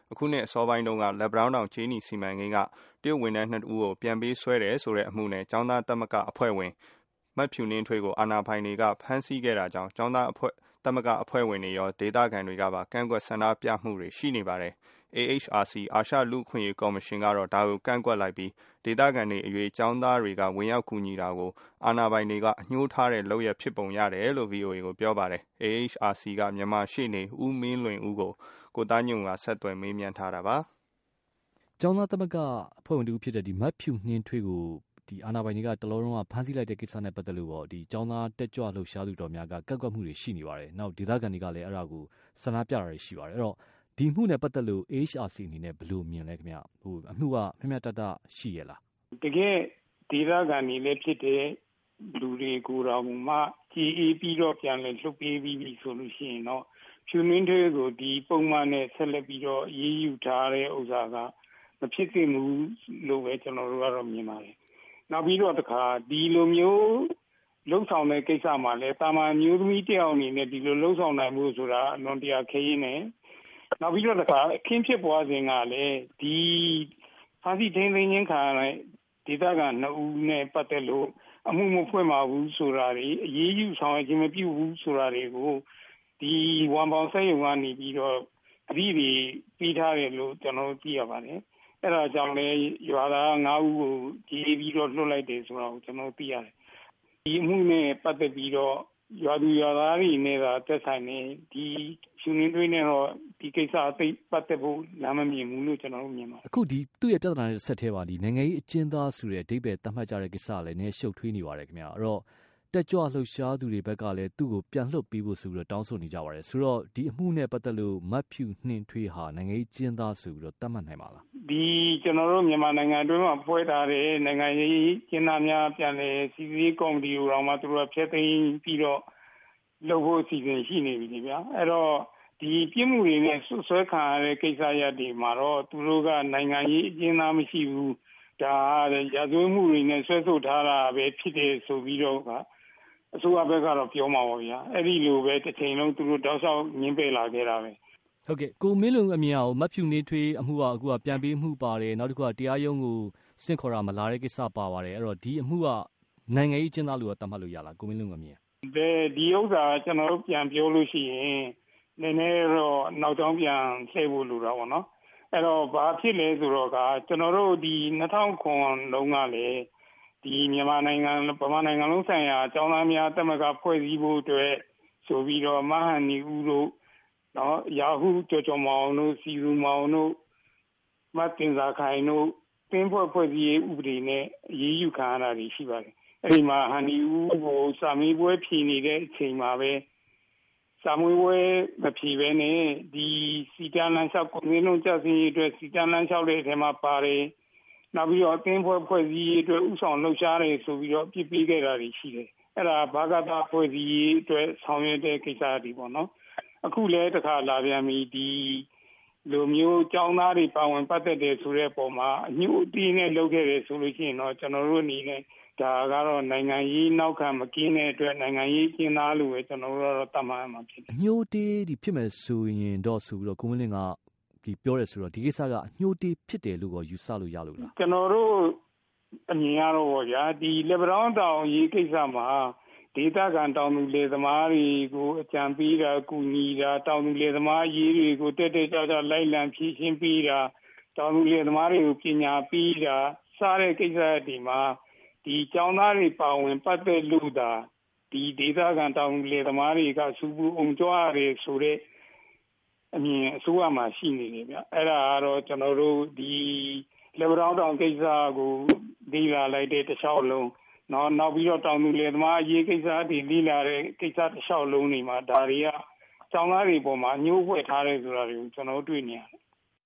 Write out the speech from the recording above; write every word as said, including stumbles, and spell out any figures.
အခုနှစ်အစောပိုင်းတုန်းကလက်ဗရောင်းတောင်ကျေးနီစီမံကိန်းကတရုတ်ဝန်ထမ်းနှစ်ဦးကိုပြန်ပေးဆွဲတယ်ဆိုတဲ့အမှုနဲ့ကျောင်းသားသမဂ္ဂအဖွဲ့ဝင်မတ်ဖြူနှင်းထွေးကိုအာဏာပိုင်တွေကဖမ်းဆီးခဲ့တာကြောင့်ကျောင်းသားအဖွဲ့သမဂ္ဂအဖွဲ့ဝင်တွေရောဒေသခံတွေကပါကန့်ကွက်ဆန္ဒပြမှုတွေရှိနေပါတယ်။ A H R C အာရှလူ့အခွင့်အရေးကော်မရှင်ကတော့ဒါကိုကန့်ကွက်လိုက်ပြီးဒေသခံတွေအရေးကျောင်းသားတွေကဝင်ရောက်ကူညီတာကိုအာဏာပိုင်တွေကအညှိုးထားတဲ့လုပ်ရဖြစ်ပုံရတယ်လို့ V O A ကိုပြောပါတယ်။ A H R C ကမြန်မာရှေ့နေဦးမင်းလွင်ဦးကိုကိုသားညွန့်ကဆက်သွယ်မေးမြန်းထားတာပါ။ကျောင်းသားသမဂ္ဂအဖွဲ့ဝင်တူဖြစ်တဲ့ဒီမတ်ဖြူနှင်းထွေးကိုဒီအာဏာပိုင်တွေကတလောလုံးကဖမ်းဆီးလိုက်တဲ့ကိစ္စနဲ့ပတ်သက်လို့ပေါ့ဒီကျောင်းသားတက်ကြွလှုပ်ရှားသူတော်များကကန့်ကွက်မှုတွေရှိနေပါတယ်။နောက်ဒေသခံတွေကလည်းအဲ့ဒါကိုဆန္ဒပြတာတွေရှိပါတယ်။အဲ့တော့ဒီမှုနဲ့ပတ်သက်လို့ A H R C အနေနဲ့ဘယ်လိုမြင်လဲခင်ဗျ။ဟိုအမှုကမျှမျှတတရှိရလား။တကယ်ဒေသခံတွေလည်းဖြစ်တဲ့လူတွေကိုတော့မှကြည်အေးပြီးတော့ပြန်လဲလှုပ်ပေးပြီးပြီဆိုလို့ရှိရင်တော့ဖြူနှင်းထွေးကိုဒီပုံမှန်နဲ့ဆက်လက်ပြီးတော့အေးအေးယူထားတဲ့ဥစ္စာကမဖြစ်သင့်ဘူးလို့ပဲကျွန်တော်တို့ကတော့မြင်ပါတယ်။နောက်ပြီးတော့တခါဒီလိုမျိုးလုံဆောင်တဲ့ကိစ္စမှာလဲတာမန်မျိုးသမီးတယောက်အနေနဲ့ဒီလိုလုံဆောင်နိုင်မှုဆိုတာအလွန်တရာခရင်းနေနောက်ပြီးတော့တခါအခင်းဖြစ်ပွားစဉ်ကလည်းဒီဖာစီထင်းသိင်းချင်းခံရတဲ့ဒေသခံနှစ်ဦးနဲ့ပတ်သက်လို့အမှုမဖွင့်ပါဘူးဆိုတာတွေအရေးယူဆောင်ရွက်ခြင်းမပြုဘူးဆိုတာတွေကိုဒီဝန်ပေါင်းဆက်ယုံကနေပြီးတော့အပြီးပြီးပြီးထားတယ်လို့ကျွန်တော်သိရပါတယ်။အဲ့ဒါကြောင့်လည်းရွာသားငါးဦးကိုကြီးပြီးတော့လွှတ်လိုက်တယ်ဆိုတော့ကျွန်တော်သိရတယ်။ဒီအမှုနဲ့ပတ်သက်ပြီးတော့ရွာသူရွာသားတွေနဲ့ကတက်ဆိုင်နေဒီရှင်ရင်းတွေနဲ့တော့ဒီကိစ္စအသိပတ်သက်ဖို့လမ်းမမြင်ဘူးလို့ကျွန်တော်တို့မြင်ပါတယ်။အခုဒီသူ့ရဲ့ပြဿနာနဲ့ဆက်ထဲပါဒီနိုင်ငံရေးအကျဉ်းသားဆိုတဲ့အဓိပ္ပာယ်သတ်မှတ်ကြတဲ့ကိစ္စလည်းနည်းရှုပ်ထွေးနေပါတယ်ခင်ဗျာ။အဲ့တော့တက်ကြွလှုပ်ရှားသူတွေဘက်ကလည်းသူ့ကိုပြန်လွှတ်ပေးဖို့ဆိုပြီးတော့တောင်းဆိုနေကြပါတယ်ဆိုတော့ဒီအမှုနဲ့ပတ်သက်လို့မတ်ဖြူနှင်းထွေးဟာနိုင်ငံရေးကျင်းသားဆိုပြီးတော့သတ်မှတ်နိုင်ပါလားဒီကျွန်တော်တို့မြန်မာနိုင်ငံအတွင်းမှာဖွဲ့ထားတဲ့နိုင်ငံရေးကျင်းသားများပြန်လည်စီစစ်ကော်မတီကိုတော့မှသူတို့ဖျက်သိမ်းပြီးတော့လုပ်ဖို့အစီအစဉ်ရှိနေပြီဗျာအဲ့တော့ဒီပြစ်မှုတွေနဲ့ဆွဆွဲခံရတဲ့ကိစ္စရပ်တွေမှာတော့သူတို့ကနိုင်ငံရေးအကျဉ်းသားမရှိဘူးဒါရာဇဝတ်မှုတွေနဲ့ဆွဲဆိုထားတာပဲဖြစ်တယ်ဆိုပြီးတော့ကအစိုးရဘက်ကတော့ပြောမှာပါဗျာအဲ့ဒီလိုပဲတစ်ချိန်လုံးသူတို့တောက်လျှောက်ညှင်းပယ်လာခဲ့တာပဲဟုတ်ကဲ့ကိုမင်းလုံအမြင်အောင်မတ်ဖြူနေထွေးအမှုကအခုကပြန်ပေးမှုပါတယ်နောက်တစ်ခုကတရားရုံးကိုစင့်ခေါ်တာမလာတဲ့ကိစ္စပါပါတယ်အဲ့တော့ဒီအမှုကနိုင်ငံရေးကျင်းသားလို့သတ်မှတ်လို့ရလားကိုမင်းလုံအမြင်ဒီဒီဥစ္စာကျွန်တော်တို့ပြန်ပြောလို့ရှိရင်နည်းနည်းတော့နောက်ကြောင်းပြန်လှည့်ဖို့လိုတာပေါ့နော်အဲ့တော့ဘာဖြစ်လဲဆိုတော့ကကျွန်တော်တို့ဒီနှစ်ထောင်ခွန်လုံးကလည်းဒီမြန်မာနိုင်ငံဗမာနိုင်ငံလုံးဆိုင်ရာအကြောင်းသားများတက်မကဖွဲ့စည်းဖို့အတွက်ဆိုပြီးတော့မဟာနီဦးတို့နော်ရာဟုကြော်ကြော်မောင်တို့စီရူမောင်တို့မတ်တင်စာခိုင်တို့တင်းဖွဲ့ဖွဲ့စည်းရေးဥပဒေနဲ့အရေးယူခံရတာတွေရှိပါတယ်အဲ့ဒီမှာဟန်နီဦးကိုစာမေးပွဲဖြေနေတဲ့အချိန်မှာပဲစာမေးပွဲမဖြေဘဲနဲ့ဒီစီတန်လန်းလျှောက်ကိုငင်းလုံးကြစီအတွက်စီတန်လန်းလျှောက်တဲ့အထဲမှာပါတယ်နောက်ပြီးတော့တင်းဖွဲ့ဖွဲ့စည်းရေးအတွက်ဥဆောင်လှုပ်ရှားတယ်ဆိုပြီးတော့ပြစ်ပေးခဲ့တာတွေရှိတယ်အဲ့ဒါဘာကတာဖွဲ့စည်းရေးအတွက်ဆောင်ရွက်တဲ့ကိစ္စတွေပေါ့နော်အခုလည်းတစ်ခါလာပြန်ပြီဒီလူမျိုးចောင်းသားတွေပါဝင်ပတ်သက်တယ်ဆိုတဲ့ပုံမှာအညှို့အတီးနဲ့လုပ်ခဲ့တယ်ဆိုလို့ရှိရင်တော့ကျွန်တော်တို့အနေနဲ့ဒါကတော့နိုင်ငံရေးနောက်ခံမကင်းတဲ့အတွက်နိုင်ငံရေးကျင်းသားလို့ပဲကျွန်တော်တို့တော့တတ်မှတ်မှာဖြစ်တယ်အညှို့တီးဒီဖြစ်မယ်ဆိုရင်တော့ဆိုပြီးတော့ကိုမင်းလင်းကဒီပြောရဲဆိုတော့ဒီကိစ္စကအညှို့တီးဖြစ်တယ်လို့ယူဆလို့ရလို့လားကျွန်တော်တို့အမြင်ရတော့ဗောဗျာဒီလက်ဗရောင်းတောင်ရေးကိစ္စမှာဒေသခံတောင်သူလယ်သမားတွေကိုအကြံပေးတာကူညီတာတောင်သူလယ်သမားရေးတွေကိုတက်တက်ကြွကြွလိုက်လံဖြည့်ရှင်းပေးတာတောင်သူလယ်သမားတွေကိုပညာပေးတာစားတဲ့ကိစ္စတွေမှာဒီကျောင်းသားတွေပါဝင်ပတ်သက်လို့သာဒီဒေသခံတောင်သူလယ်သမားတွေကစူပူအောင်ကြွားရတယ်ဆိုတဲ့အမြင်အစိုးရမှာရှိနေတယ်ဗျအဲ့ဒါကတော့ကျွန်တော်တို့ဒီလက်ဗရောင်းတောင်ကိစ္စကိုဒီလာလိုက်တဲ့တခြားလုံးနောက်နောက်ပြီးတော့တောင်သူလယ်သမားအရေးကိစ္စတွေလိလာတဲ့ကိစ္စတစ်လျှောက်လုံးတွေမှာဒါတွေကကျောင်းသားတွေပေါ်မှာညှိုးဖွဲ့ထားတယ်ဆိုတာတွေကိုကျွန်တော်တို့တွေ့နေရတယ်